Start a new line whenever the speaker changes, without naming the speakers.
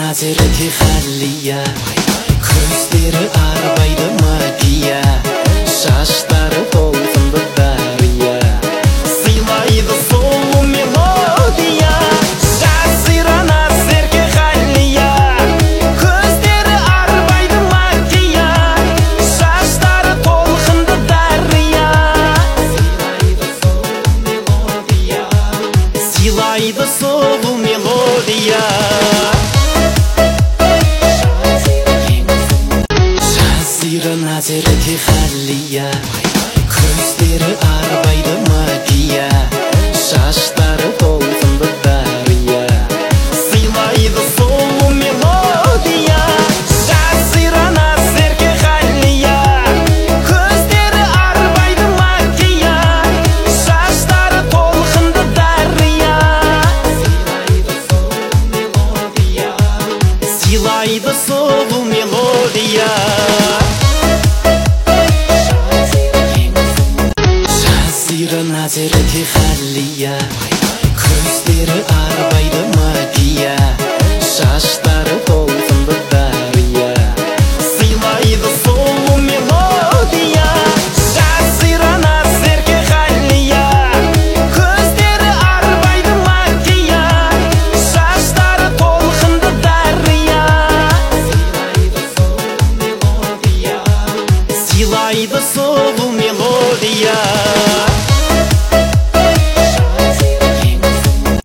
нәзірі халия, көздері арбайды магия, шаштары толқынды дария, сыйлайды сұлу мелодия. Жазира нәзірі халия, көздері арбайды магия, шаштары толқынды дария, сыйлайды сұлу мелодия. Назирі халия, көздері арбайды магия, шаштары толқынды дария, сыйлайды сұлу мелодия. Жазира нәзірі халия, көздері арбайды магия, шаштары толқынды дария, сыйлайды сұлу мелодия. Назирі халия, көздері арбайды магия, шаштары толқынды